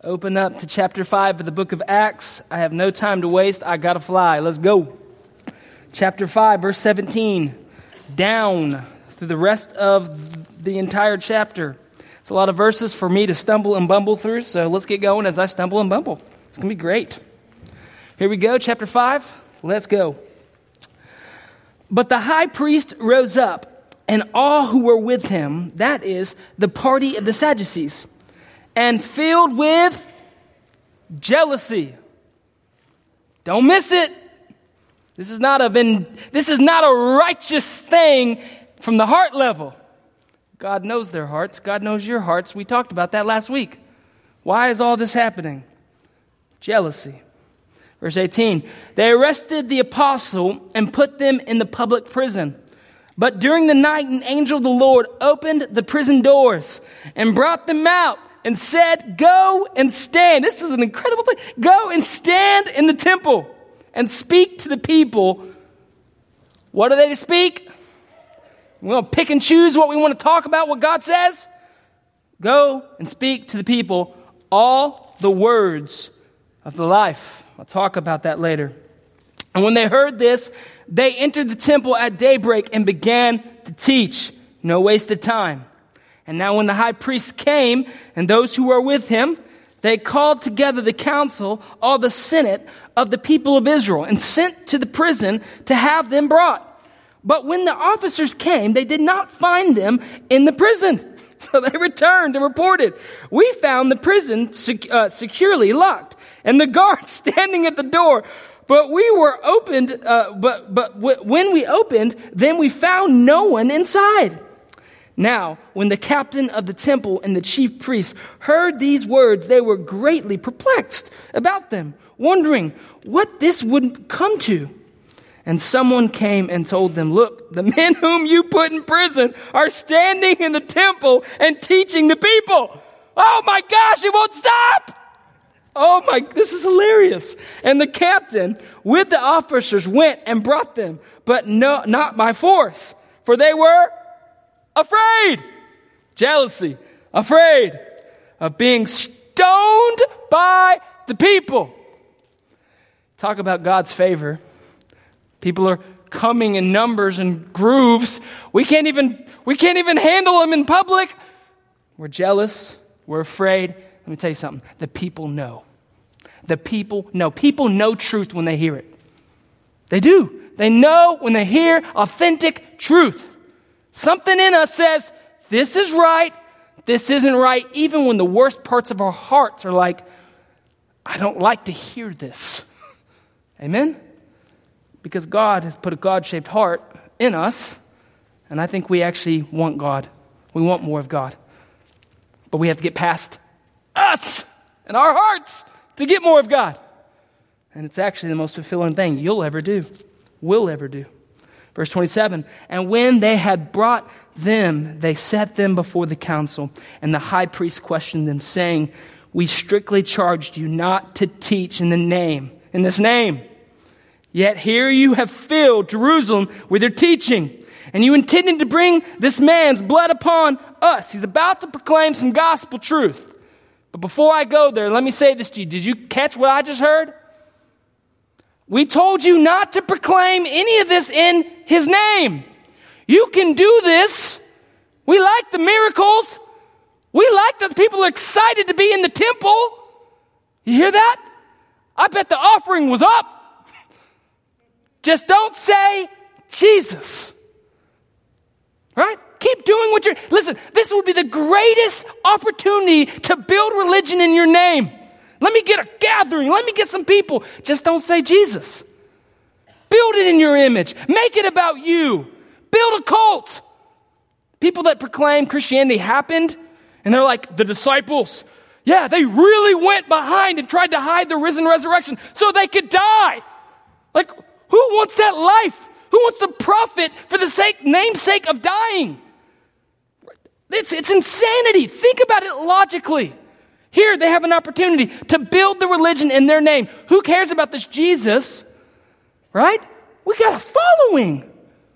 Open up to chapter 5 of the book of Acts. I have no time to waste. I gotta fly. Let's go. Chapter 5, verse 17. Down through the rest of the entire chapter. It's a lot of verses for me to stumble and bumble through, so let's get going as I stumble and bumble. It's going to be great. Here we go, chapter 5. Let's go. But the high priest rose up, and all who were with him, that is, the party of the Sadducees, and filled with jealousy. Don't miss it. This is not a righteous thing from the heart level. God knows their hearts. God knows your hearts. We talked about that last week. Why is all this happening? Jealousy. Verse 18, they arrested the apostle and put them in the public prison. But during the night, an angel of the Lord opened the prison doors and brought them out and said, go and stand. This is an incredible thing. Go and stand in the temple and speak to the people. What are they to speak? We want to pick and choose what we want to talk about, what God says. Go and speak to the people all the words of the life. I'll talk about that later. And when they heard this, they entered the temple at daybreak and began to teach. No waste of time. And now when the high priest came and those who were with him, they called together the council, all the senate of the people of Israel, and sent to the prison to have them brought. But when the officers came, they did not find them in the prison. So they returned and reported, we found the prison securely locked and the guards standing at the door. But we were opened, when we opened, then we found no one inside. Now, when the captain of the temple and the chief priests heard these words, they were greatly perplexed about them, wondering what this would come to. And someone came and told them, look, the men whom you put in prison are standing in the temple and teaching the people. Oh my gosh, it won't stop. This is hilarious. And the captain with the officers went and brought them, but no, not by force, for they were afraid. Jealousy, afraid of being stoned by the people. Talk about God's favor. People are coming in numbers and grooves. We can't even handle them in public. We're jealous. We're afraid. Let me tell you something. The people know. The people know. People know truth when they hear it. They do. They know when they hear authentic truth. Something in us says, this is right. This isn't right. Even when the worst parts of our hearts are like, I don't like to hear this. Amen? Because God has put a God-shaped heart in us, and I think we actually want God. We want more of God. But we have to get past us and our hearts to get more of God. And it's actually the most fulfilling thing you'll ever do, will ever do. Verse 27, and when they had brought them, they set them before the council, and the high priest questioned them, saying, we strictly charged you not to teach in this name. Yet here you have filled Jerusalem with your teaching, and you intended to bring this man's blood upon us. He's about to proclaim some gospel truth. But before I go there, let me say this to you. Did you catch what I just heard? We told you not to proclaim any of this in his name. You can do this. We like the miracles. We like that people are excited to be in the temple. You hear that? I bet the offering was up. Just don't say Jesus. Right? Keep doing what you're... Listen, this would be the greatest opportunity to build religion in your name. Let me get a gathering. Let me get some people. Just don't say Jesus. Build it in your image. Make it about you. Build a cult. People that proclaim Christianity happened, and they're like, the disciples. Yeah, they really went behind and tried to hide the risen resurrection so they could die. Like, who wants that life? Who wants to profit for the namesake of dying? It's insanity. Think about it logically. Here they have an opportunity to build the religion in their name. Who cares about this Jesus? Right? We got a following.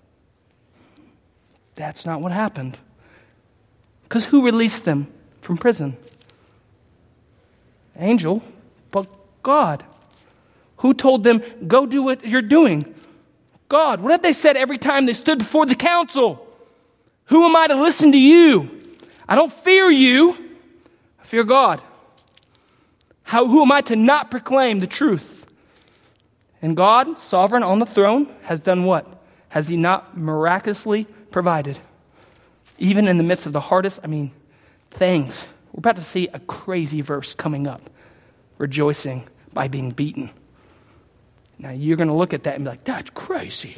That's not what happened. Because who released them from prison? angel, but God. Who told them, go do what you're doing? God. What have they said every time they stood before the council? Who am I to listen to you? I don't fear you. I fear God. Who am I to not proclaim the truth? And God, sovereign on the throne, has done what? Has he not miraculously provided? Even in the midst of the hardest, things. We're about to see a crazy verse coming up. Rejoicing by being beaten. Now you're going to look at that and be like, that's crazy.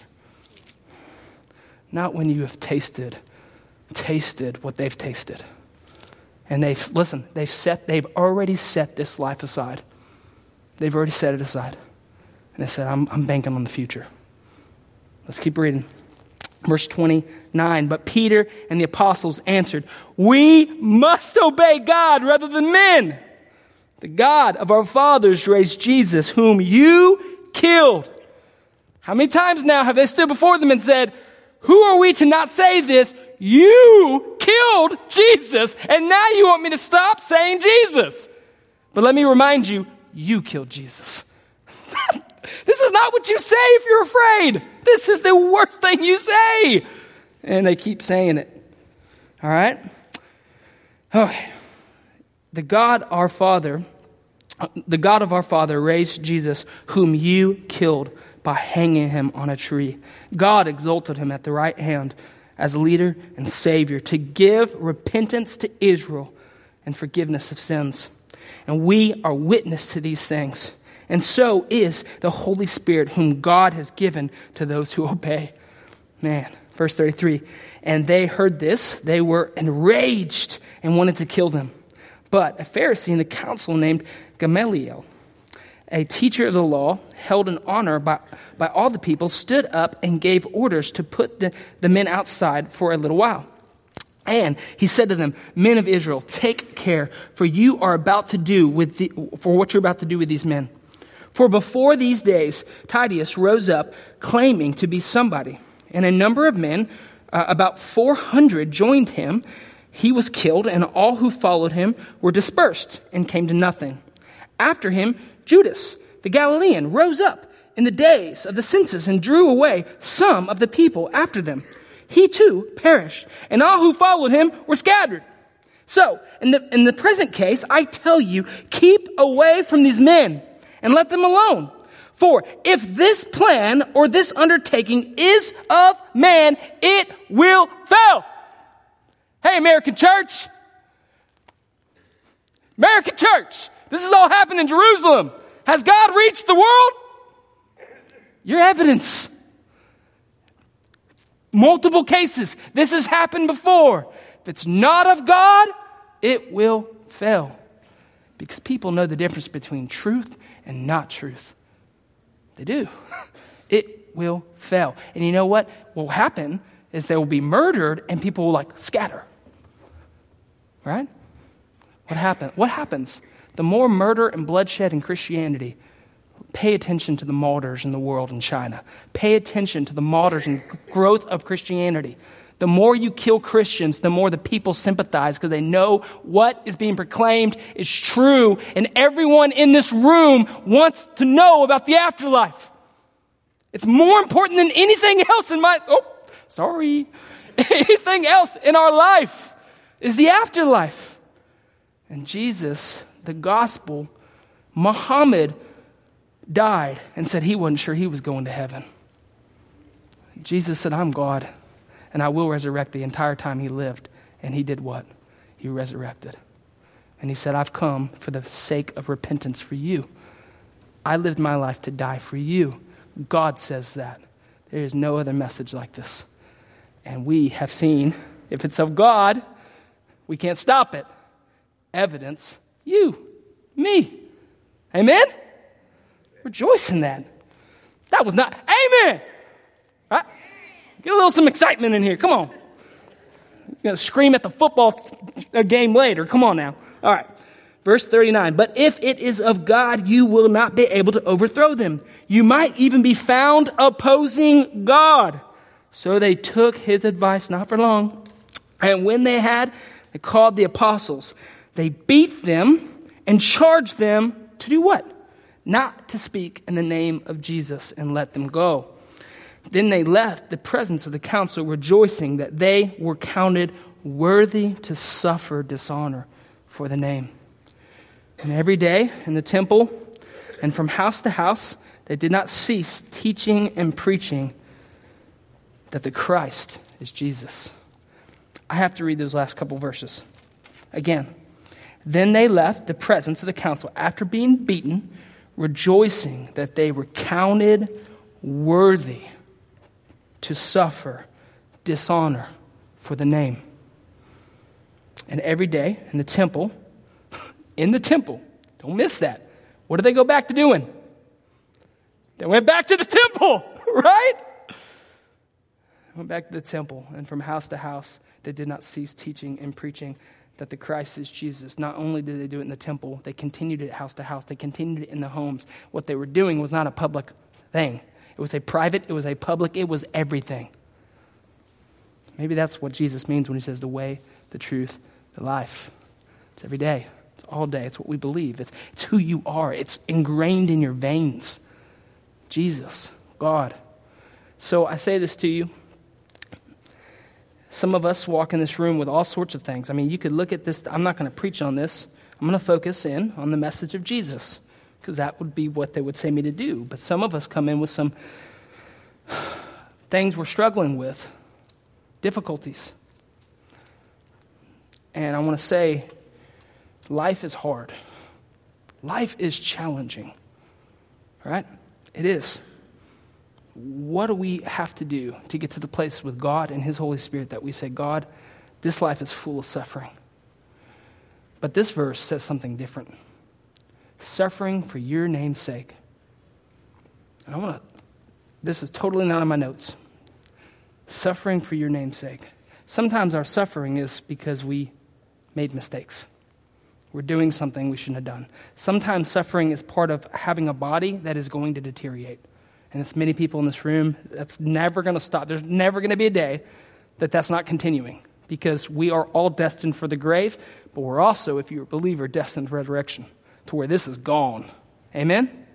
Not when you have tasted what they've tasted. And they've already set this life aside. They've already set it aside. And they said, I'm banking on the future. Let's keep reading. Verse 29, but Peter and the apostles answered, we must obey God rather than men. The God of our fathers raised Jesus, whom you killed. How many times now have they stood before them and said, who are we to not say this? You killed Jesus, and now you want me to stop saying Jesus. But let me remind you, you killed Jesus. This is not what you say if you're afraid. This is the worst thing you say. And they keep saying it. All right? Okay. The God of our Father raised Jesus, whom you killed by hanging him on a tree. God exalted him at the right hand as leader and savior to give repentance to Israel and forgiveness of sins. And we are witness to these things. And so is the Holy Spirit, whom God has given to those who obey. Man, verse 33. And they heard this. They were enraged and wanted to kill them. But a Pharisee in the council named Gamaliel, a teacher of the law, held in honor by all the people, stood up and gave orders to put the men outside for a little while. And he said to them, men of Israel, take care, for what you're about to do with these men. For before these days, Titus rose up claiming to be somebody, and a number of men, about 400, joined him. He was killed, and all who followed him were dispersed and came to nothing. After him, Judas, the Galilean, rose up in the days of the census and drew away some of the people after them. He too perished, and all who followed him were scattered. So, in the present case, I tell you, keep away from these men and let them alone. For if this plan or this undertaking is of man, it will fail. Hey, American church. American church. This is all happened in Jerusalem. Has God reached the world? Your evidence. Multiple cases. This has happened before. If it's not of God, it will fail. Because people know the difference between truth and not truth. They do. It will fail. And you know what will happen is they will be murdered and people will scatter. Right? What happens? The more murder and bloodshed in Christianity, pay attention to the martyrs in the world in China. Pay attention to the martyrs and growth of Christianity. The more you kill Christians, the more the people sympathize because they know what is being proclaimed is true. And everyone in this room wants to know about the afterlife. It's more important than anything else anything else in our life is the afterlife. And Jesus, the gospel, Muhammad died and said he wasn't sure he was going to heaven. Jesus said, I'm God, and I will resurrect the entire time he lived. And he did what? He resurrected. And he said, I've come for the sake of repentance for you. I lived my life to die for you. God says that. There is no other message like this. And we have seen, if it's of God, we can't stop it. Evidence, you, me. Amen? Rejoice in that. That was not, amen. Right? Get some excitement in here. Come on. You're going to scream at the football game later. Come on now. All right. Verse 39. But if it is of God, you will not be able to overthrow them. You might even be found opposing God. So they took his advice, not for long. And when they called the apostles, they beat them and charged them to do what? Not to speak in the name of Jesus, and let them go. Then they left the presence of the council, rejoicing that they were counted worthy to suffer dishonor for the name. And every day in the temple and from house to house, they did not cease teaching and preaching that the Christ is Jesus. I have to read those last couple verses. Again, then they left the presence of the council after being beaten, rejoicing that they were counted worthy to suffer dishonor for the name. And every day in the temple, don't miss that. What did they go back to doing? They went back to the temple, right? Went back to the temple, and from house to house, they did not cease teaching and preaching that the Christ is Jesus. Not only did they do it in the temple, they continued it house to house. They continued it in the homes. What they were doing was not a public thing. It was a private, it was a public, it was everything. Maybe that's what Jesus means when he says the way, the truth, the life. It's every day. It's all day. It's what we believe. It's who you are. It's ingrained in your veins. Jesus, God. So I say this to you. Some of us walk in this room with all sorts of things. I mean, you could look at this. I'm not going to preach on this. I'm going to focus in on the message of Jesus, because that would be what they would say me to do. But some of us come in with some things we're struggling with, difficulties. And I want to say, life is hard. Life is challenging, right? It is. What do we have to do to get to the place with God and his Holy Spirit that we say, God, this life is full of suffering? But this verse says something different. Suffering for your name's sake. And this is totally not in my notes. Suffering for your name's sake. Sometimes our suffering is because we made mistakes. We're doing something we shouldn't have done. Sometimes suffering is part of having a body that is going to deteriorate. And it's many people in this room, that's never going to stop. There's never going to be a day that that's not continuing, because we are all destined for the grave, but we're also, if you're a believer, destined for resurrection, to where this is gone. Amen?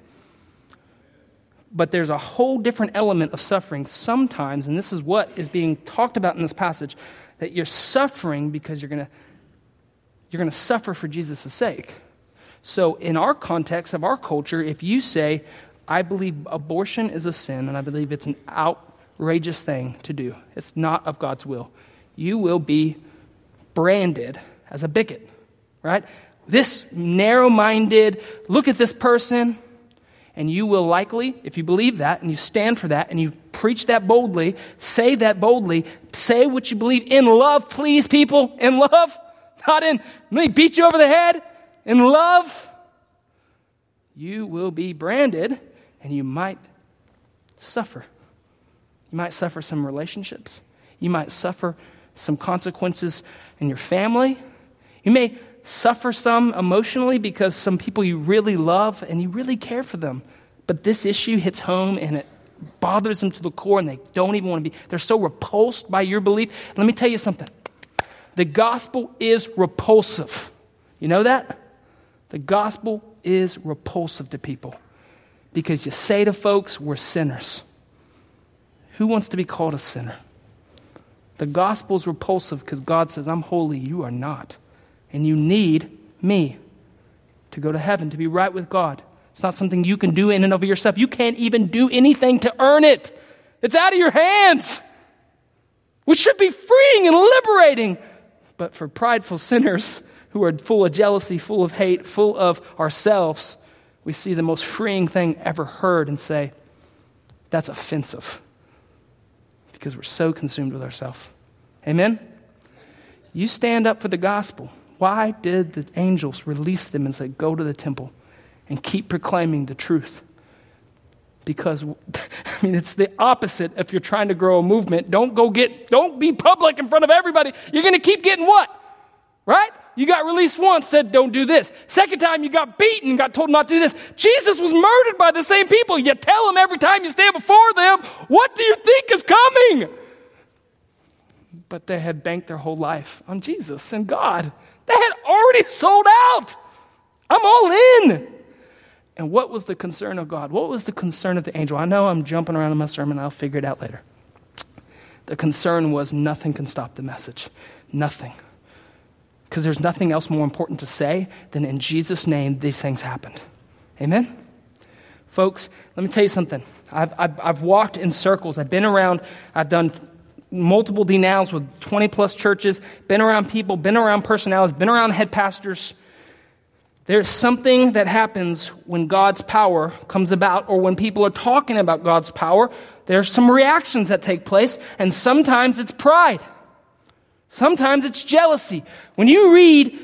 But there's a whole different element of suffering sometimes, and this is what is being talked about in this passage, that you're suffering because you're going to suffer for Jesus' sake. So in our context of our culture, if you say, I believe abortion is a sin, and I believe it's an outrageous thing to do, it's not of God's will, you will be branded as a bigot, right? This narrow-minded, look at this person, and you will likely, if you believe that, and you stand for that, and you preach that boldly, say what you believe in love, please, people, in love, not in, let me beat you over the head, in love, you will be branded, and you might suffer. You might suffer some relationships. You might suffer some consequences in your family. You may suffer some emotionally because some people you really love and you really care for them. But this issue hits home and it bothers them to the core, and they don't even want to be. They're so repulsed by your belief. Let me tell you something. The gospel is repulsive. You know that? The gospel is repulsive to people. Because you say to folks, we're sinners. Who wants to be called a sinner? The gospel's repulsive because God says, I'm holy, you are not. And you need me to go to heaven, to be right with God. It's not something you can do in and of yourself. You can't even do anything to earn it. It's out of your hands. Which should be freeing and liberating. But for prideful sinners who are full of jealousy, full of hate, full of ourselves, we see the most freeing thing ever heard and say, that's offensive. Because we're so consumed with ourselves. Amen? You stand up for the gospel. Why did the angels release them and say, go to the temple and keep proclaiming the truth? Because, it's the opposite if you're trying to grow a movement. Don't be public in front of everybody. You're going to keep getting what? Right? You got released once, said don't do this. Second time you got beaten, got told not to do this. Jesus was murdered by the same people. You tell them every time you stand before them, what do you think is coming? But they had banked their whole life on Jesus and God. They had already sold out. I'm all in. And what was the concern of God? What was the concern of the angel? I know I'm jumping around in my sermon. I'll figure it out later. The concern was nothing can stop the message. Nothing. Because there's nothing else more important to say than in Jesus' name, these things happened. Amen? Folks, let me tell you something. I've walked in circles. I've been around. I've done multiple denows with 20 plus churches, been around people, been around personalities, been around head pastors. There's something that happens when God's power comes about, or when people are talking about God's power. There's some reactions that take place, and sometimes it's pride. Sometimes it's jealousy. When you read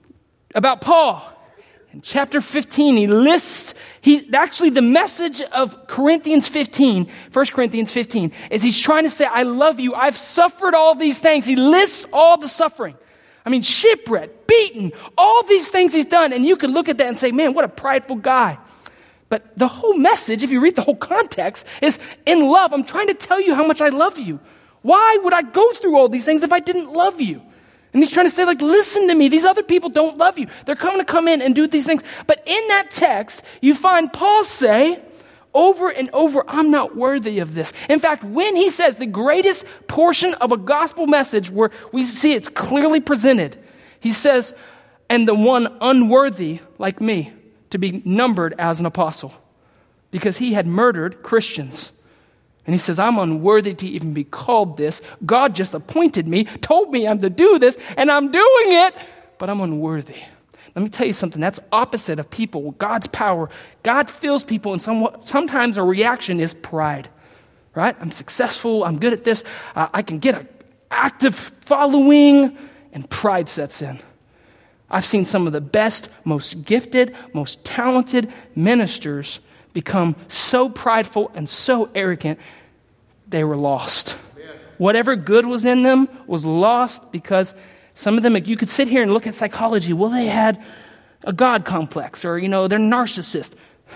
about Paul in chapter 15, he lists, actually the message of Corinthians 15, 1 Corinthians 15, is he's trying to say, I love you. I've suffered all these things. He lists all the suffering. I mean, shipwrecked, beaten, all these things he's done. And you can look at that and say, man, what a prideful guy. But the whole message, if you read the whole context, is in love. I'm trying to tell you how much I love you. Why would I go through all these things if I didn't love you? And he's trying to say, like, listen to me. These other people don't love you. They're going to come in and do these things. But in that text, you find Paul say over and over, I'm not worthy of this. In fact, when he says the greatest portion of a gospel message where we see it's clearly presented, he says, and the one unworthy like me to be numbered as an apostle, because he had murdered Christians. And he says, I'm unworthy to even be called this. God just appointed me, told me I'm to do this, and I'm doing it, but I'm unworthy. Let me tell you something. That's opposite of people. God's power. God fills people, and sometimes a reaction is pride, right? I'm successful. I'm good at this. I can get an active following, and pride sets in. I've seen some of the best, most gifted, most talented ministers become so prideful and so arrogant, they were lost. Amen. Whatever good was in them was lost because some of them, you could sit here and look at psychology. Well, they had a God complex, or, they're narcissist.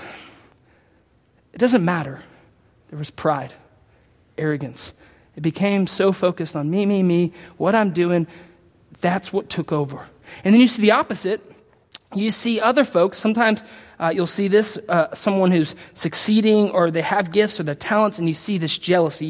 It doesn't matter. There was pride, arrogance. It became so focused on me, what I'm doing. That's what took over. And then you see the opposite. You see other folks. Sometimes you'll see this, someone who's succeeding, or they have gifts or their talents, and you see this jealousy.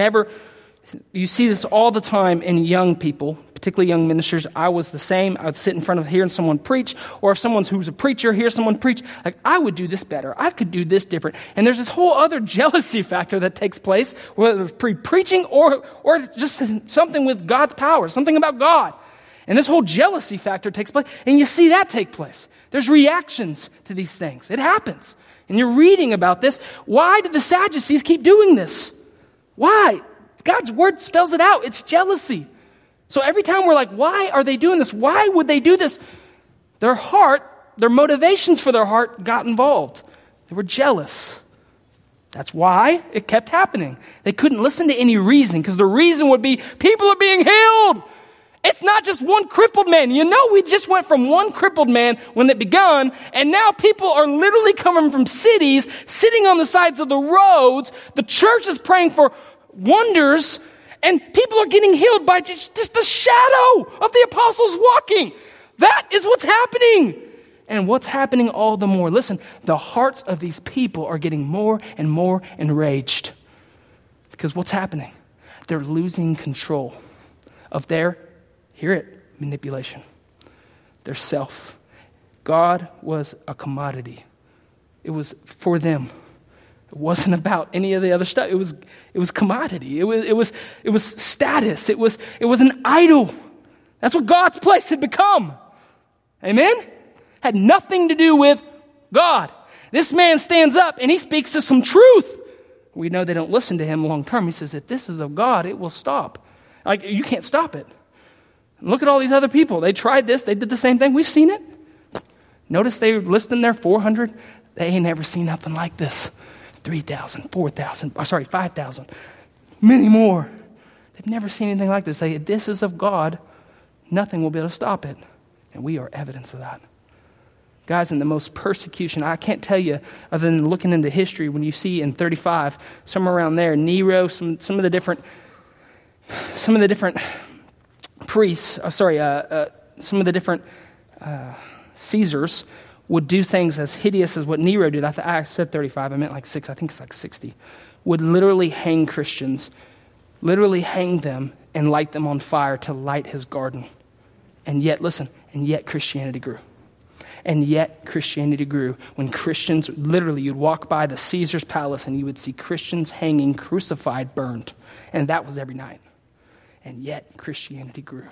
You see this all the time in young people, particularly young ministers. I was the same. I would sit in front of hearing someone preach, or if someone who's a preacher hears someone preach, like, I would do this better. I could do this different. And there's this whole other jealousy factor that takes place, whether it's preaching or just something with God's power, something about God. And this whole jealousy factor takes place, and you see that take place. There's reactions to these things. It happens. And you're reading about this. Why did the Sadducees keep doing this? Why? God's word spells it out. It's jealousy. So every time we're like, why are they doing this? Why would they do this? Their heart, their motivations for their heart got involved. They were jealous. That's why it kept happening. They couldn't listen to any reason, because the reason would be people are being healed. It's not just one crippled man. We just went from one crippled man when it began, and now people are literally coming from cities, sitting on the sides of the roads. The church is praying for wonders, and people are getting healed by just the shadow of the apostles walking. That is what's happening. And what's happening all the more, listen, the hearts of these people are getting more and more enraged. Because what's happening? They're losing control of their, hear it, manipulation. Their self. God was a commodity. It was for them. It wasn't about any of the other stuff. It was commodity. It was status. It was an idol. That's what God's place had become. Amen? Had nothing to do with God. This man stands up and he speaks to some truth. We know they don't listen to him long term. He says, if this is of God, it will stop. Like, you can't stop it. Look at all these other people. They tried this. They did the same thing. We've seen it. Notice they listed there 400. They ain't never seen nothing like this. 3,000, 4,000, 5,000, many more. They've never seen anything like this. If this is of God, nothing will be able to stop it. And we are evidence of that. Guys, in the most persecution, I can't tell you, other than looking into history, when you see in 35, somewhere around there, Nero, some of the different priests, some of the different Caesars would do things as hideous as what Nero did. I said 35, I meant like 6, I think it's like 60. Would literally hang Christians, literally hang them and light them on fire to light his garden. And yet, listen, and yet Christianity grew. And yet Christianity grew when Christians, literally you'd walk by the Caesar's palace and you would see Christians hanging, crucified, burned. And that was every night. And yet Christianity grew.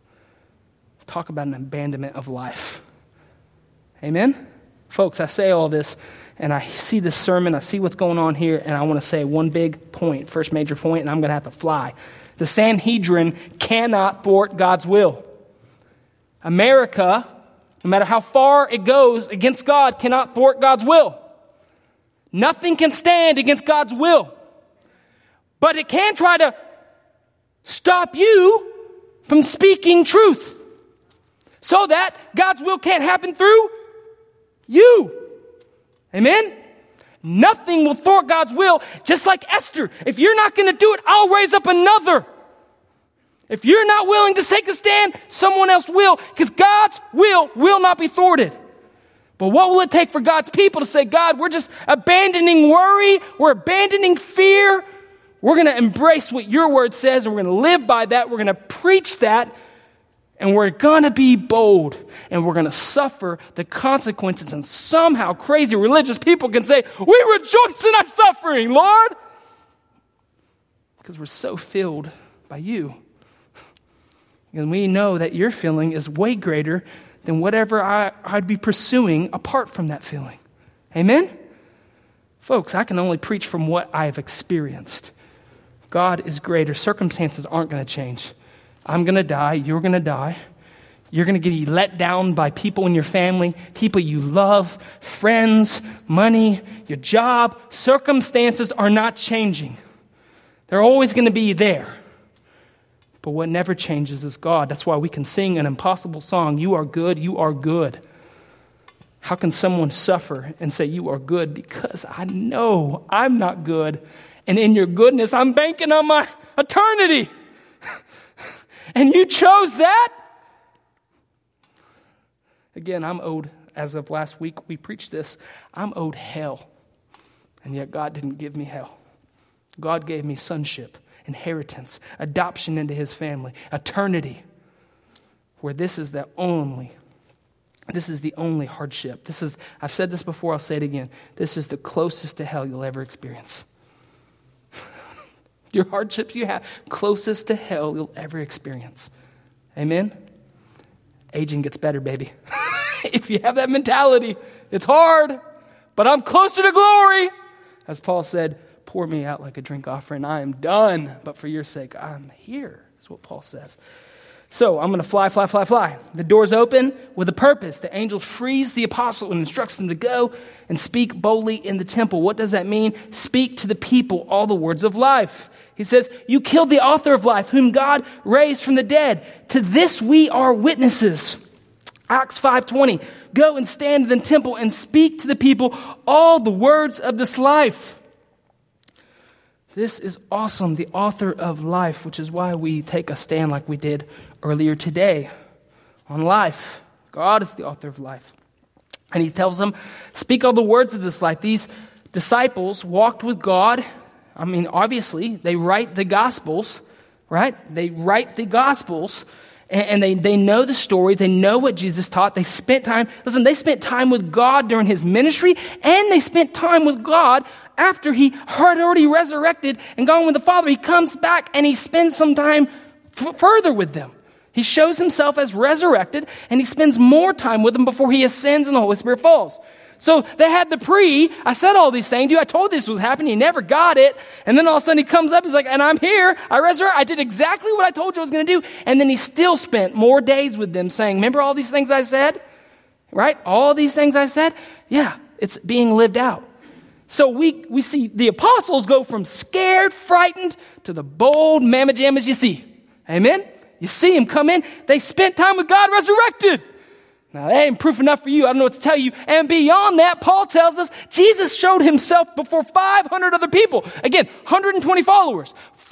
Talk about an abandonment of life. Amen? Folks, I say all this and I see this sermon, I see what's going on here, and I want to say one big point, first major point, and I'm going to have to fly. The Sanhedrin cannot thwart God's will. America, no matter how far it goes against God, cannot thwart God's will. Nothing can stand against God's will. But it can try to stop you from speaking truth so that God's will can't happen through you. Amen? Nothing will thwart God's will. Just like Esther, if you're not going to do it, I'll raise up another. If you're not willing to take a stand, someone else will, because God's will not be thwarted. But what will it take for God's people to say, God, we're just abandoning worry, we're abandoning fear, we're going to embrace what your word says, and we're going to live by that, we're going to preach that, and we're going to be bold, and we're going to suffer the consequences. And somehow crazy religious people can say, we rejoice in our suffering, Lord, because we're so filled by you. And we know that your feeling is way greater than whatever I'd be pursuing apart from that feeling. Amen? Folks, I can only preach from what I have experienced. God is greater. Circumstances aren't going to change. I'm going to die. You're going to die. You're going to get let down by people in your family, people you love, friends, money, your job. Circumstances are not changing. They're always going to be there. But what never changes is God. That's why we can sing an impossible song, you are good, you are good. How can someone suffer and say you are good? Because I know I'm not good. And in your goodness, I'm banking on my eternity. And you chose that? Again, I'm owed, as of last week, we preached this, I'm owed hell. And yet God didn't give me hell. God gave me sonship, inheritance, adoption into his family, eternity, where this is the only hardship. I've said this before, I'll say it again. This is the closest to hell you'll ever experience. Your hardships you have, closest to hell you'll ever experience. Amen? Aging gets better, baby. If you have that mentality, it's hard, but I'm closer to glory. As Paul said, pour me out like a drink offering. I am done, but for your sake, I'm here. That's what Paul says. So I'm going to fly. The door's open with a purpose. The angel frees the apostle and instructs them to go and speak boldly in the temple. What does that mean? Speak to the people all the words of life. He says, you killed the author of life, whom God raised from the dead. To this we are witnesses. Acts 5:20. Go and stand in the temple and speak to the people all the words of this life. This is awesome, the author of life, which is why we take a stand like we did earlier today on life. God is the author of life. And he tells them, speak all the words of this life. These disciples walked with God. I mean, obviously, they write the Gospels, right? They write the Gospels, and they know the stories. They know what Jesus taught. They spent time with God during his ministry, and they spent time with God after he had already resurrected and gone with the Father. He comes back and he spends some time further with them. He shows himself as resurrected, and he spends more time with them before he ascends and the Holy Spirit falls. So they had I said all these things to you. I told this was happening. He never got it. And then all of a sudden he comes up. He's like, and I'm here. I did exactly what I told you I was going to do. And then he still spent more days with them saying, remember all these things I said? Right? All these things I said? Yeah, it's being lived out. So we see the apostles go from scared, frightened, to the bold mamma jammas you see. Amen? You see them come in. They spent time with God resurrected. Now, that ain't proof enough for you. I don't know what to tell you. And beyond that, Paul tells us Jesus showed himself before 500 other people. Again, 120 followers.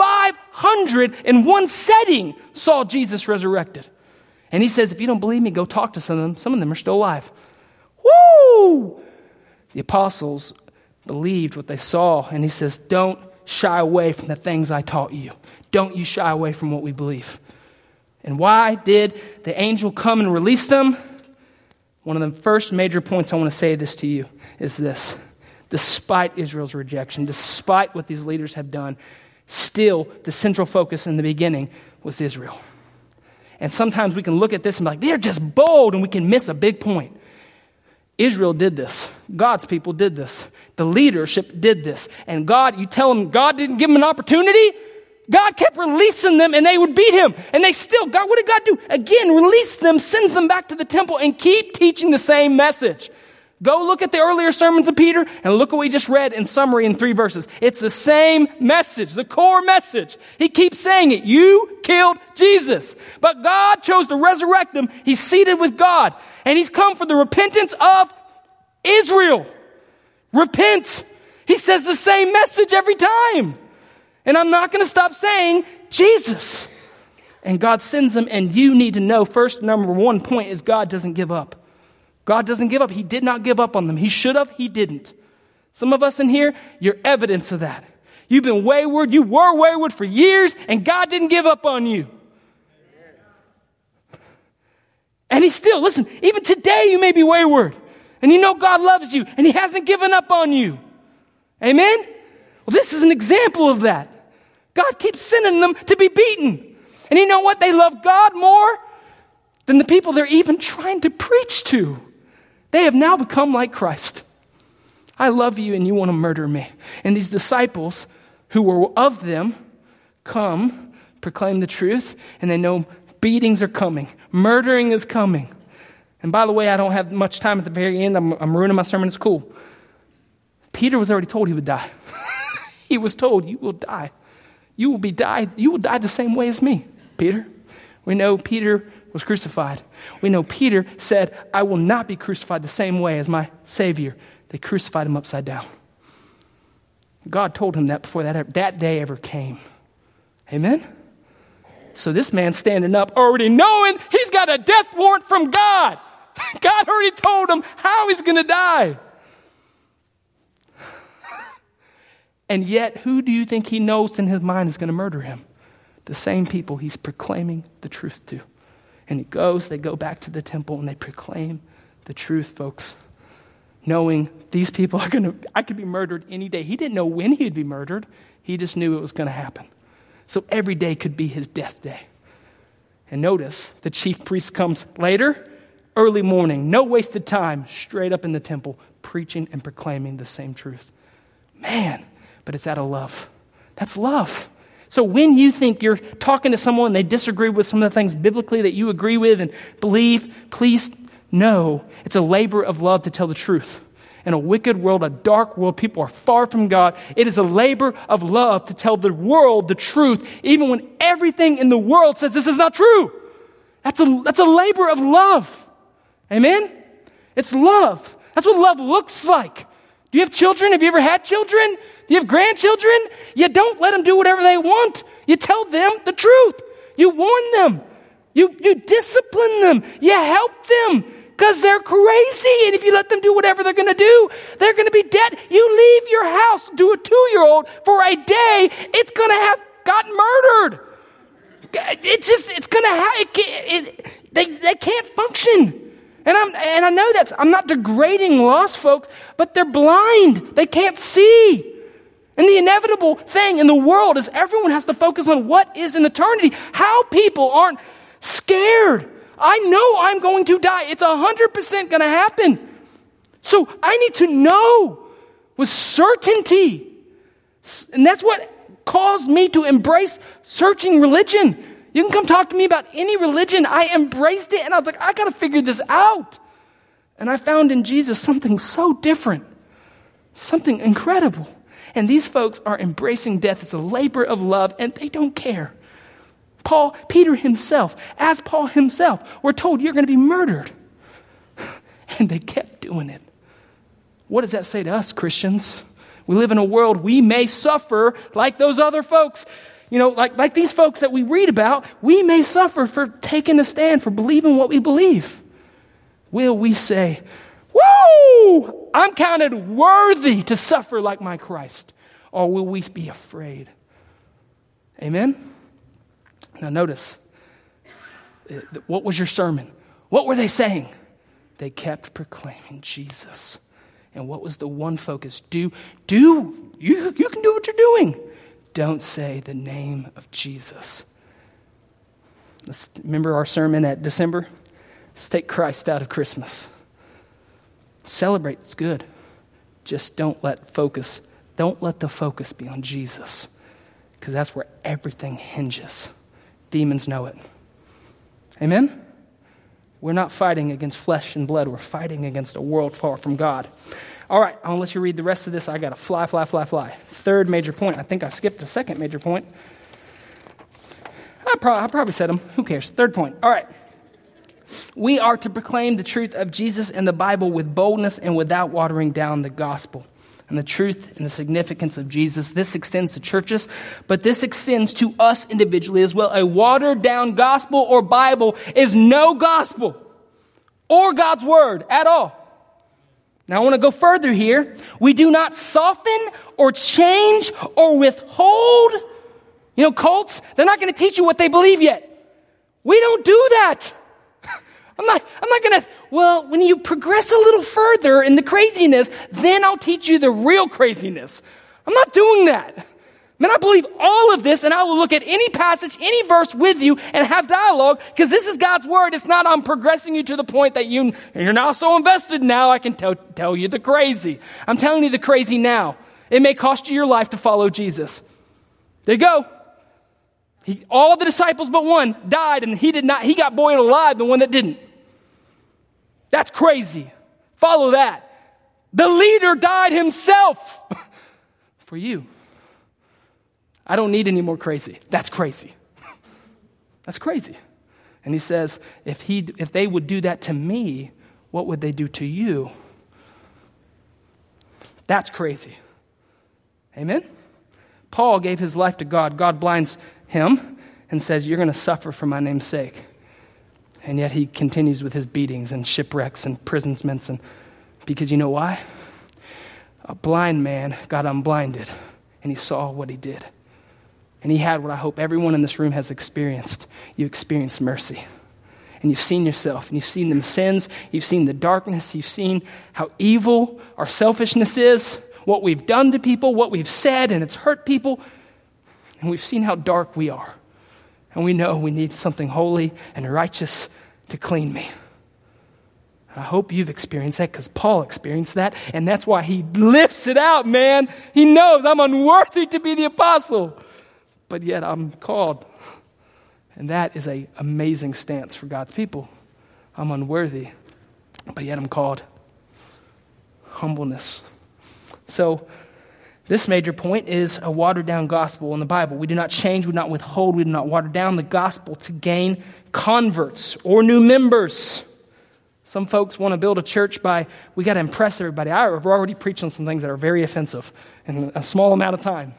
500 in one setting saw Jesus resurrected. And he says, if you don't believe me, go talk to some of them. Some of them are still alive. Woo! The apostles believed what they saw, and he says, don't shy away from the things I taught you. Don't you shy away from what we believe. And why did the angel come and release them? One of the first major points I want to say this to you is this. Despite Israel's rejection, despite what these leaders have done, still the central focus in the beginning was Israel. And sometimes we can look at this and be like, they're just bold, and we can miss a big point. Israel did this. God's people did this. The leadership did this. And God, you tell them God didn't give them an opportunity? God kept releasing them and they would beat him. And they still, God, what did God do? Again, release them, sends them back to the temple and keep teaching the same message. Go look at the earlier sermons of Peter and look at what we just read in summary in 3 verses. It's the same message, the core message. He keeps saying it. You killed Jesus. But God chose to resurrect him. He's seated with God. And he's come for the repentance of Israel. Repent. He says the same message every time. And I'm not going to stop saying Jesus. And God sends them, and you need to know first, number one point is God doesn't give up. God doesn't give up. He did not give up on them. He should have. He didn't. Some of us in here, you're evidence of that. You've been wayward. You were wayward for years, and God didn't give up on you. And he still, listen, even today you may be wayward. And you know God loves you, and he hasn't given up on you. Amen? Well, this is an example of that. God keeps sending them to be beaten. And you know what? They love God more than the people they're even trying to preach to. They have now become like Christ. I love you and you want to murder me. And these disciples who were of them come, proclaim the truth, and they know beatings are coming. Murdering is coming. And by the way, I don't have much time at the very end. I'm ruining my sermon. It's cool. Peter was already told he would die. He was told, you will die. You will die the same way as me, Peter. We know Peter was crucified. We know Peter said, I will not be crucified the same way as my Savior. They crucified him upside down. God told him that before that day ever came. Amen? So this man's standing up already knowing he's got a death warrant from God. God already told him how he's going to die. And yet, who do you think he knows in his mind is going to murder him? The same people he's proclaiming the truth to. And they go back to the temple and they proclaim the truth, folks. Knowing these people I could be murdered any day. He didn't know when he would be murdered. He just knew it was going to happen. So every day could be his death day. And notice, the chief priest comes later, early morning, no wasted time, straight up in the temple, preaching and proclaiming the same truth. Man, but it's out of love. That's love. So when you think you're talking to someone and they disagree with some of the things biblically that you agree with and believe, please know it's a labor of love to tell the truth. In a wicked world, a dark world, people are far from God. It is a labor of love to tell the world the truth, even when everything in the world says this is not true. That's a labor of love. Amen? It's love. That's what love looks like. Do you have children? Have you ever had children? Do you have grandchildren? You don't let them do whatever they want. You tell them the truth. You warn them. You discipline them. You help them because they're crazy. And if you let them do whatever they're going to do, they're going to be dead. You leave your house to a 2-year-old for a day, it's going to have gotten murdered. It's going to have, they can't function. And I know I'm not degrading lost folks, but they're blind. They can't see. And the inevitable thing in the world is everyone has to focus on what is in eternity. How people aren't scared. I know I'm going to die. It's 100% going to happen. So I need to know with certainty. And that's what caused me to embrace searching religion. You can come talk to me about any religion. I embraced it and I was like, I got to figure this out. And I found in Jesus something so different, something incredible. And these folks are embracing death. It's a labor of love and they don't care. Peter himself, as Paul himself, were told you're going to be murdered. And they kept doing it. What does that say to us, Christians? We live in a world we may suffer like those other folks. You know, like these folks that we read about, we may suffer for taking a stand, for believing what we believe. Will we say, woo, Woo! I'm counted worthy to suffer like my Christ. Or will we be afraid? Amen? Now notice, what was your sermon? What were they saying? They kept proclaiming Jesus. And what was the one focus? You can do what you're doing. Don't say the name of Jesus. Let's remember our sermon at December. Let's take Christ out of Christmas. Celebrate, it's good. Just don't let the focus be on Jesus. Because that's where everything hinges. Demons know it. Amen? We're not fighting against flesh and blood. We're fighting against a world far from God. All right, I'll let you read the rest of this. I got to fly. Third major point. I think I skipped a second major point. I probably said them. Who cares? Third point. All right. We are to proclaim the truth of Jesus and the Bible with boldness and without watering down the gospel. And the truth and the significance of Jesus. This extends to churches, but this extends to us individually as well. A watered down gospel or Bible is no gospel or God's word at all. Now I want to go further here. We do not soften or change or withhold. Cults, they're not going to teach you what they believe yet. We don't do that. I'm not going to, when you progress a little further in the craziness, then I'll teach you the real craziness. I'm not doing that. Man, I believe all of this, and I will look at any passage, any verse with you and have dialogue, because this is God's word. It's not I'm progressing you to the point that you're now so invested now I can tell you the crazy. I'm telling you the crazy now. It may cost you your life to follow Jesus. There you go. All the disciples but one died, and he got boiled alive, the one that didn't. That's crazy. Follow that. The leader died himself for you. I don't need any more crazy. That's crazy. That's crazy. And he says, if they would do that to me, what would they do to you? That's crazy. Amen? Paul gave his life to God. God blinds him and says, you're going to suffer for my name's sake. And yet he continues with his beatings and shipwrecks and imprisonments. And because you know why? A blind man got unblinded and he saw what he did. And he had what I hope everyone in this room has experienced. You experienced mercy. And you've seen yourself, and you've seen the sins, you've seen the darkness, you've seen how evil our selfishness is, what we've done to people, what we've said, and it's hurt people. And we've seen how dark we are. And we know we need something holy and righteous to clean me. I hope you've experienced that because Paul experienced that, and that's why he lifts it out, man. He knows I'm unworthy to be the apostle, but yet I'm called. And that is an amazing stance for God's people. I'm unworthy, but yet I'm called. Humbleness. So this major point is a watered-down gospel in the Bible. We do not change, we do not withhold, we do not water down the gospel to gain converts or new members. Some folks want to build a church we got to impress everybody. I've already preached on some things that are very offensive in a small amount of time.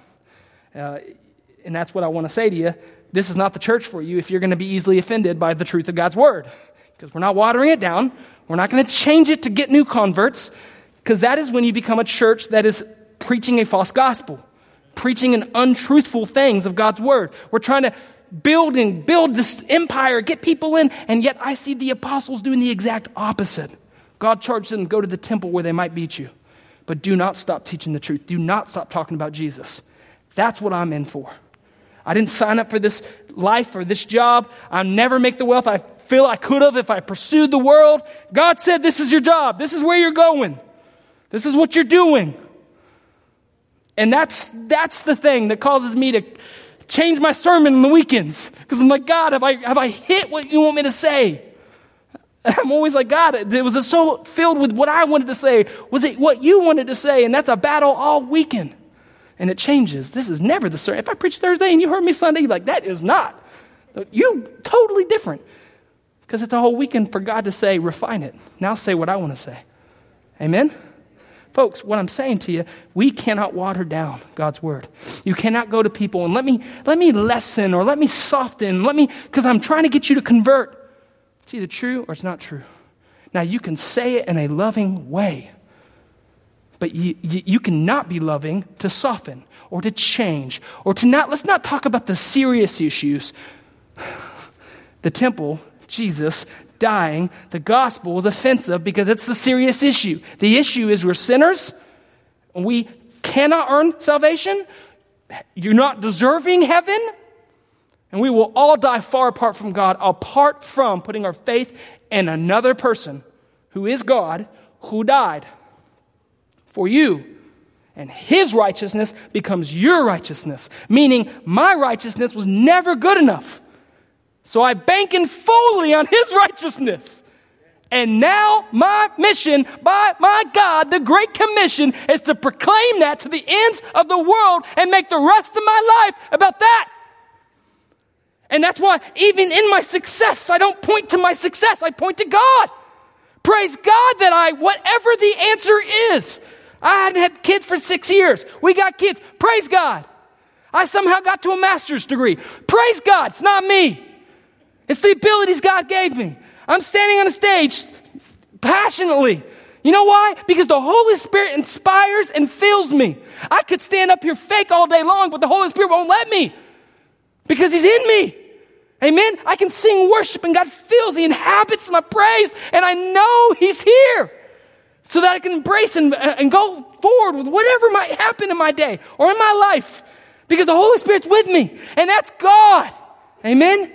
And that's what I want to say to you. This is not the church for you if you're going to be easily offended by the truth of God's word. Because we're not watering it down. We're not going to change it to get new converts. Because that is when you become a church that is preaching a false gospel. Preaching an untruthful things of God's word. We're trying to build this empire, get people in. And yet I see the apostles doing the exact opposite. God charged them to go to the temple where they might beat you. But do not stop teaching the truth. Do not stop talking about Jesus. That's what I'm in for. I didn't sign up for this life or this job. I'll never make the wealth I feel I could have if I pursued the world. God said, this is your job. This is where you're going. This is what you're doing. And that's the thing that causes me to change my sermon on the weekends. Because I'm like, God, have I hit what you want me to say? I'm always like, God, it was so filled with what I wanted to say. Was it what you wanted to say? And that's a battle all weekend. And it changes. This is never the sermon. If I preach Thursday and you heard me Sunday, you'd be like, that is not. You totally different. Because it's a whole weekend for God to say, refine it. Now say what I want to say. Amen? Folks, what I'm saying to you, we cannot water down God's word. You cannot go to people and let me lessen or let me soften, because I'm trying to get you to convert. It's either true or it's not true. Now, you can say it in a loving way, but you cannot be loving to soften or to change or to not. Let's not talk about the serious issues. The temple, Jesus dying, the gospel was offensive because it's the serious issue. The issue is we're sinners and we cannot earn salvation. You're not deserving heaven. And we will all die far apart from God, apart from putting our faith in another person who is God, who died for you. And his righteousness becomes your righteousness, meaning my righteousness was never good enough. So I bank in fully on his righteousness. And now my mission by my God, the Great Commission, is to proclaim that to the ends of the world and make the rest of my life about that. And that's why even in my success, I don't point to my success. I point to God. Praise God that whatever the answer is. I hadn't had kids for 6 years. We got kids. Praise God. I somehow got to a master's degree. Praise God. It's not me. It's the abilities God gave me. I'm standing on a stage passionately. You know why? Because the Holy Spirit inspires and fills me. I could stand up here fake all day long, but the Holy Spirit won't let me. Because he's in me. Amen? I can sing worship and God fills, he inhabits my praise, and I know he's here so that I can embrace and go forward with whatever might happen in my day or in my life because the Holy Spirit's with me, and that's God. Amen?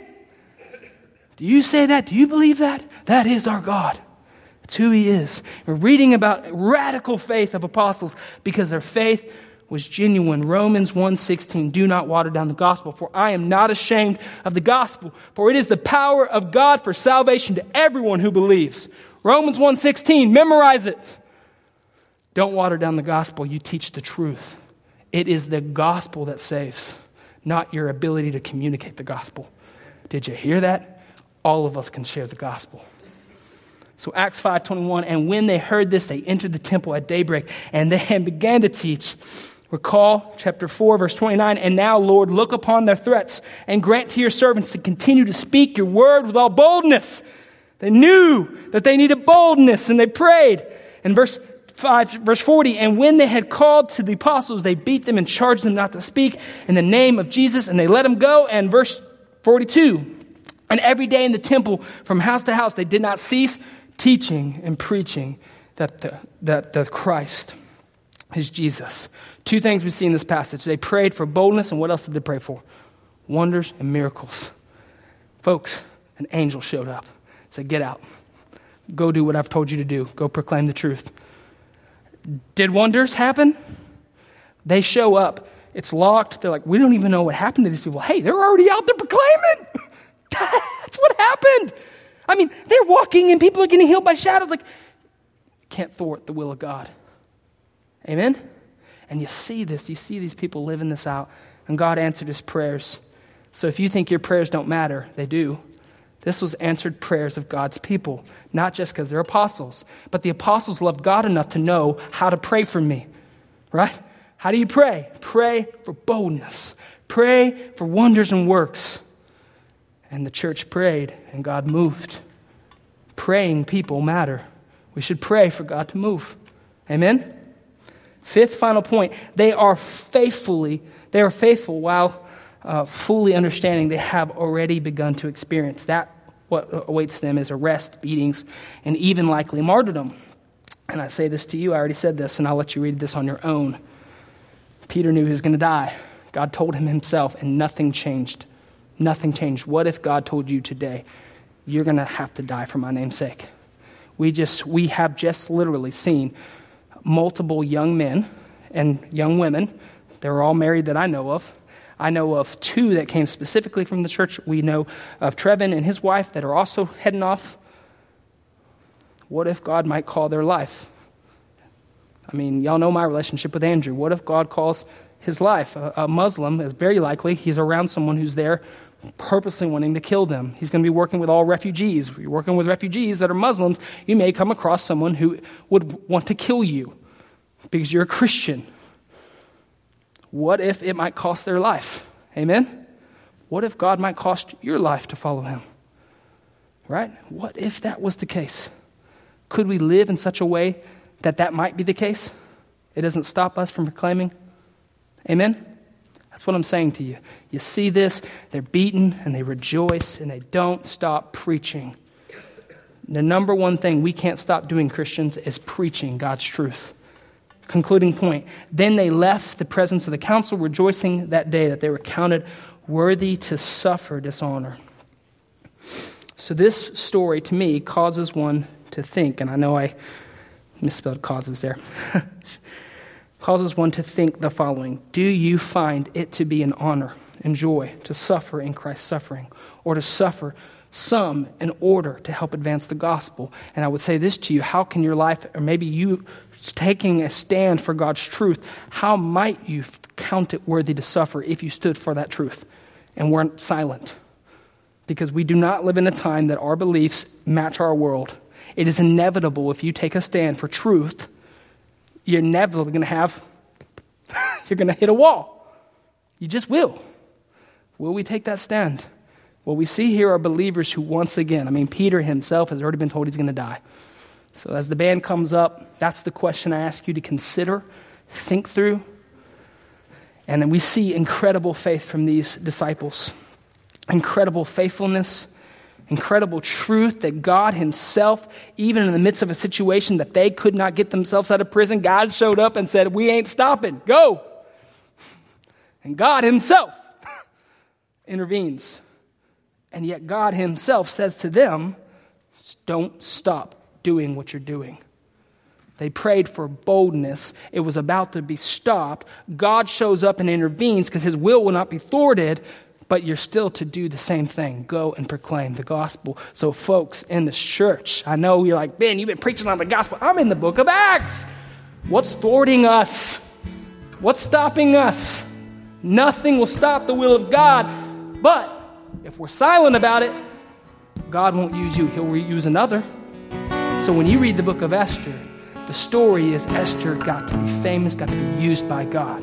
Do you say that? Do you believe that? That is our God. It's who he is. We're reading about radical faith of apostles because their faith was genuine. Romans 1:16, do not water down the gospel, for I am not ashamed of the gospel, for it is the power of God for salvation to everyone who believes. Romans 1:16, memorize it. Don't water down the gospel, you teach the truth. It is the gospel that saves, not your ability to communicate the gospel. Did you hear that? All of us can share the gospel. So Acts 5:21, and when they heard this, they entered the temple at daybreak and they began to teach. Recall chapter 4, verse 29, and now, Lord, look upon their threats and grant to your servants to continue to speak your word with all boldness. They knew that they needed boldness and they prayed. And verse 40, and when they had called to the apostles, they beat them and charged them not to speak in the name of Jesus, and they let them go. And verse 42, and every day in the temple from house to house, they did not cease teaching and preaching that the Christ is Jesus. Two things we see in this passage. They prayed for boldness, and what else did they pray for? Wonders and miracles. Folks, an angel showed up. Said, get out. Go do what I've told you to do. Go proclaim the truth. Did wonders happen? They show up. It's locked. They're like, we don't even know what happened to these people. Hey, they're already out there proclaiming. That's what happened. I mean, they're walking and people are getting healed by shadows. Like, can't thwart the will of God. Amen? And you see this. You see these people living this out. And God answered his prayers. So if you think your prayers don't matter, they do. This was answered prayers of God's people. Not just because they're apostles. But the apostles loved God enough to know how to pray for me. Right? How do you pray? Pray for boldness. Pray for wonders and works. And the church prayed, and God moved. Praying people matter. We should pray for God to move. Amen? Fifth, final point. They are faithful while fully understanding they have already begun to experience. That what awaits them is arrest, beatings, and even likely martyrdom. And I say this to you, I already said this, and I'll let you read this on your own. Peter knew he was going to die. God told him himself, and nothing changed. Nothing changed. What if God told you today, you're going to have to die for my name's sake? We have just literally seen multiple young men and young women. They were all married that I know of. I know of 2 that came specifically from the church. We know of Trevin and his wife that are also heading off. What if God might call their life? I mean, y'all know my relationship with Andrew. What if God calls his life? A Muslim is very likely he's around someone who's there purposely wanting to kill them. He's going to be working with all refugees. If you're working with refugees that are Muslims, you may come across someone who would want to kill you because you're a Christian. What if it might cost their life? Amen? What if God might cost your life to follow him? Right? What if that was the case? Could we live in such a way that might be the case? It doesn't stop us from proclaiming. Amen? That's what I'm saying to you. You see this, they're beaten and they rejoice and they don't stop preaching. The number one thing we can't stop doing, Christians, is preaching God's truth. Concluding point. Then they left the presence of the council, rejoicing that day that they were counted worthy to suffer dishonor. So this story, to me, causes one to think, and I know I misspelled causes there, causes one to think the following. Do you find it to be an honor and joy to suffer in Christ's suffering, or to suffer some in order to help advance the gospel? And I would say this to you, how can your life, or maybe you taking a stand for God's truth, how might you count it worthy to suffer if you stood for that truth and weren't silent? Because we do not live in a time that our beliefs match our world. It is inevitable if you take a stand for truth, you're inevitably going to have, you're going to hit a wall. You just will. Will we take that stand? What we see here are believers who once again, Peter himself has already been told he's going to die. So as the band comes up, that's the question I ask you to consider, think through. And then we see incredible faith from these disciples. Incredible faithfulness, incredible truth that God himself, even in the midst of a situation that they could not get themselves out of prison, God showed up and said, we ain't stopping, go. And God himself intervenes. And yet God himself says to them, don't stop doing what you're doing. They prayed for boldness. It was about to be stopped. God shows up and intervenes because his will not be thwarted, but you're still to do the same thing. Go and proclaim the gospel. So folks in this church, I know you're like, Ben, you've been preaching on the gospel. I'm in the book of Acts. What's thwarting us? What's stopping us? Nothing will stop the will of God. But if we're silent about it, God won't use you. He'll use another. So when you read the book of Esther, the story is Esther got to be famous, got to be used by God.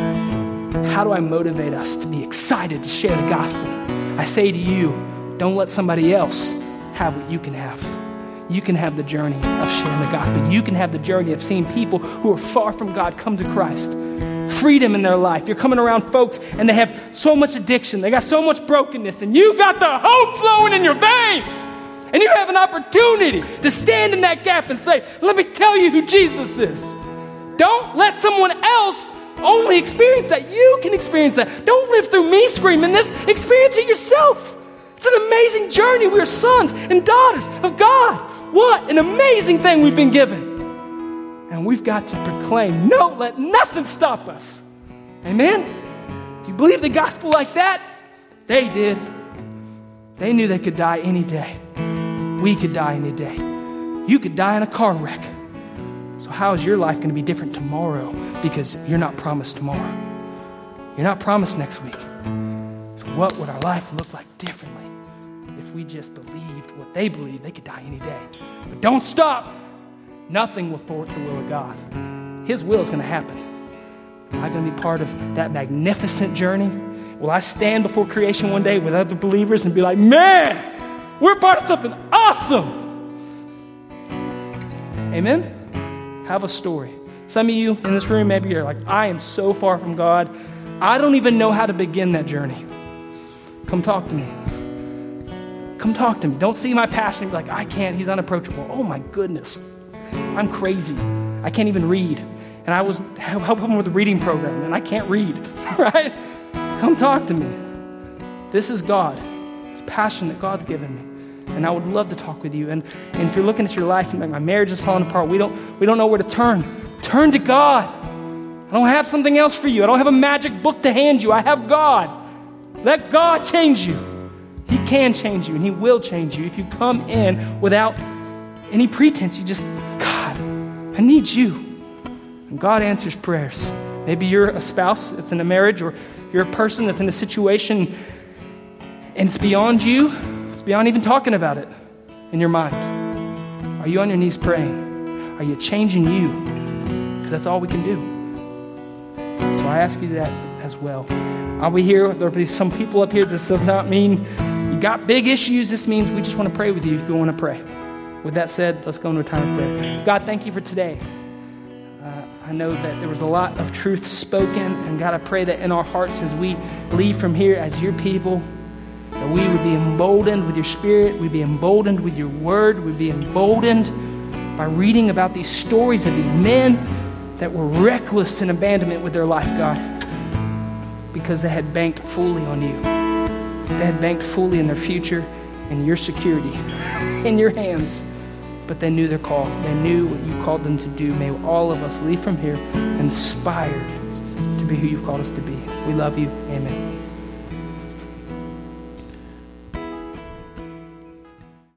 How do I motivate us to be excited to share the gospel? I say to you, don't let somebody else have what you can have. You can have the journey of sharing the gospel. You can have the journey of seeing people who are far from God come to Christ. Freedom in their life. You're coming around folks and they have so much addiction. They got so much brokenness, and you got the hope flowing in your veins. And you have an opportunity to stand in that gap and say, let me tell you who Jesus is. Don't let someone else only experience that. You can experience that. Don't live through me screaming this. Experience it yourself. It's an amazing journey. We're sons and daughters of God. What an amazing thing we've been given. And we've got to proclaim, no, let nothing stop us. Amen? Do you believe the gospel like that? They did. They knew they could die any day. We could die any day. You could die in a car wreck. So how is your life going to be different tomorrow? Because you're not promised tomorrow. You're not promised next week. So what would our life look like differently if we just believed what they believed? They could die any day. But don't stop. Nothing will thwart the will of God. His will is going to happen. Am I going to be part of that magnificent journey? Will I stand before creation one day with other believers and be like, man, we're part of something awesome. Amen? Have a story. Some of you in this room, maybe you're like, I am so far from God. I don't even know how to begin that journey. Come talk to me. Come talk to me. Don't see my passion and be like, I can't. He's unapproachable. Oh my goodness. I'm crazy. I can't even read. And I was helping him with the reading program, and I can't read, right? Come talk to me. This is God. It's passion that God's given me. And I would love to talk with you. And if you're looking at your life and like, my marriage is falling apart, we don't know where to turn. Turn to God. I don't have something else for you. I don't have a magic book to hand you. I have God. Let God change you. He can change you, and He will change you. If you come in without any pretense, you just, God, I need you. And God answers prayers. Maybe you're a spouse that's in a marriage, or you're a person that's in a situation and it's beyond you. It's beyond even talking about it in your mind. Are you on your knees praying? Are you changing you? Because that's all we can do. So I ask you that as well. I'll be here. There'll be some people up here. This does not mean you got big issues. This means we just want to pray with you if you want to pray. With that said, let's go into a time of prayer. God, thank you for today. I know that there was a lot of truth spoken, and God, I pray that in our hearts as we leave from here as your people, that we would be emboldened with your Spirit, we'd be emboldened with your word, we'd be emboldened by reading about these stories of these men that were reckless in abandonment with their life, God, because they had banked fully on you. They had banked fully in their future and your security in your hands. But they knew their call. They knew what you called them to do. May all of us leave from here inspired to be who you've called us to be. We love you. Amen.